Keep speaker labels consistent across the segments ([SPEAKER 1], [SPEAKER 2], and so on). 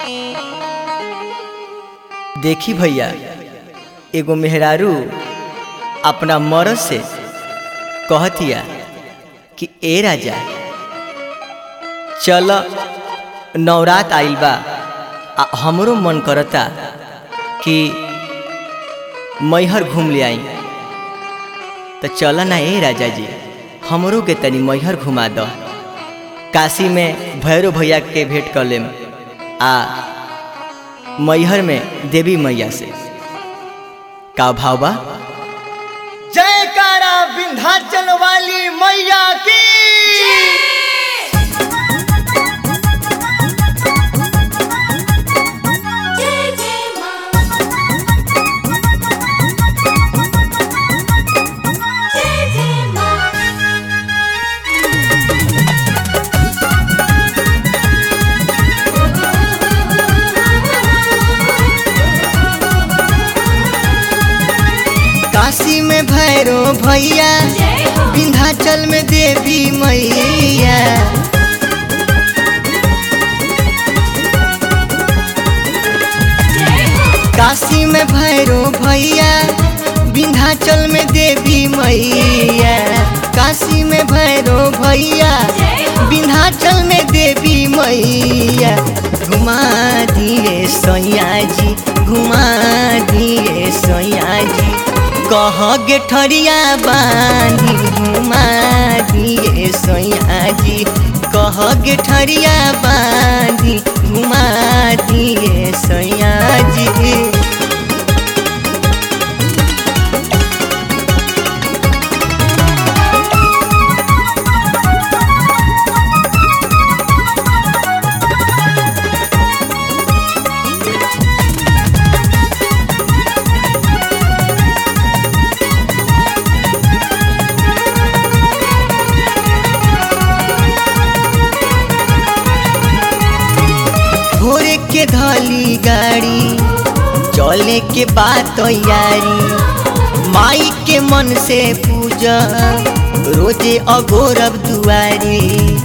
[SPEAKER 1] देखी भैया, एगो मेहरारू अपना मर्द से कहतिया कि ए राजा चल नवरात आइल बा, हमरो मन करता कि मैहर घूम ले आई। तो चल ना ए राजा जी, हमरो के तनी मैहर घुमा दो। काशी में भैरव भैया के भेंट कर लेम आ मैहर में देवी मैया से का भाव बा। जयकारा विंध्याचल वाली मैया की। काशी में भैरव भैया, विंध्याचल में देवी मैया। काशी में भैरव भैया, विंध्याचल में देवी मैया। काशी में भैरव भैया, विंध्याचल में देवी मैया। घुमा दिए सैया जी, घुमा दिए सैया जी, कह गे ठरिया बांधी। घुमा दिए सैया जी, कह गे ठरिया बांधी। घुमा दिए सैया जी। भोरे के धली गाड़ी, चले के बात तैयारी। माई के मन से पूजा, रोजे अगोरब दुआरी।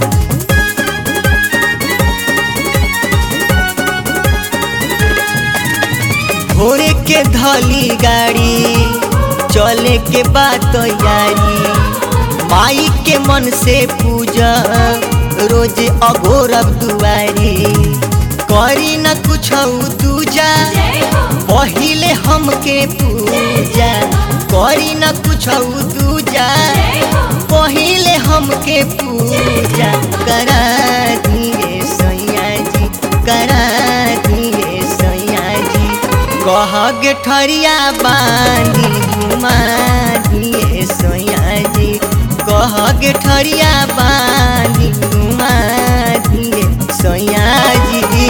[SPEAKER 1] भोरे के धली गाड़ी, चले के बात तैयारी। माई के मन से पूजा, रोजे अगोरब दुआरी। करी न कुछ दूजा, पहिले हमके पूजा। करी न कुछ दूजा, पहिले हमके पूजा। करा दिए सैया जी, करा दिए सैया जी, कह गे ठरिया बांधी। घुमा दिए सैया जी, कह गे ठरिया बांधी। घुमा दिए सैया जी।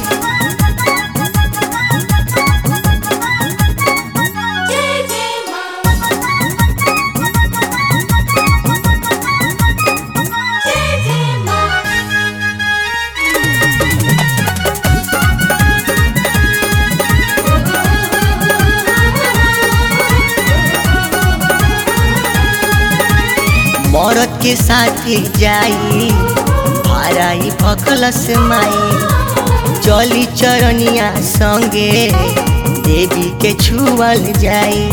[SPEAKER 1] मरद के साथ जाई, भाराई भखलस माई। चली चरनिया संगे, देवी के छुअल जाई।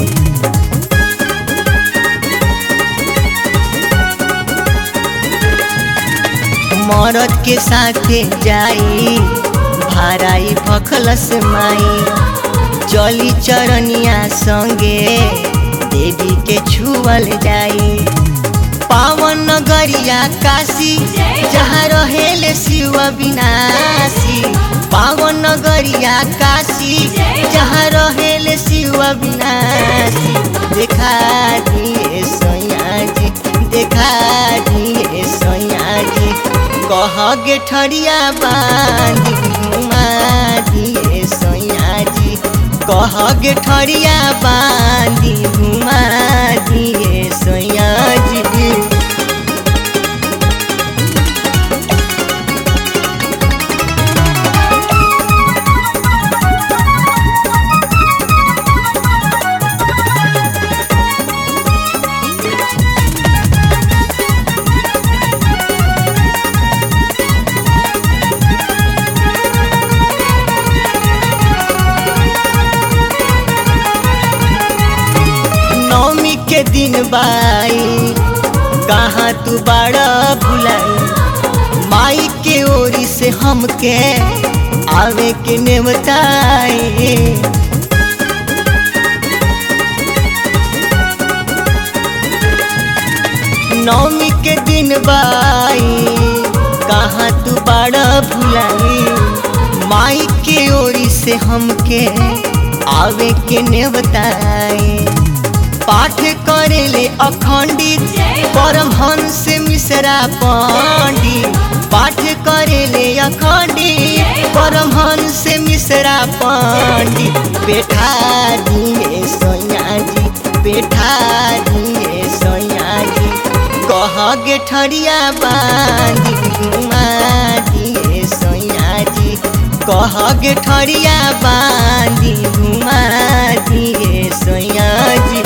[SPEAKER 1] मरद के साथ जाई, भाराई भखलस माई। चली चरनिया संगे, देवी के छुअल जाई। पावन नगरिया काशी, जहाँ रहेले शिव विनाशी। पावन नगरिया काशी, जहाँ रहेले शिव विनाशी। देखा दिए सैया जी, देखा दिए सैया जी, कह गे ठरिया बांधी। घुमा दिए सैया जी, कह गे ठरिया बांधी। घुमा दिए सैया जी। दिन बाई कहाँ तू बड़ा भुलाई माई के ओरी से हमके आवे के नेवताई नौमी के दिन बाई कहाँ तू बड़ा भुलाई माई के ओरी से हमके आवे के नेवताई पाठ करेले अखंडित परमहंस मिश्रा पंडित पाठ करेले अखंडित परमहंस मिश्रा पंडित बैठा दिए सैया जी बैठा दिए सैया जी कह गे ठरिया बांधी घुमा दिए सैया जी कह गे ठरिया बांधी घुमा दिए सैया जी।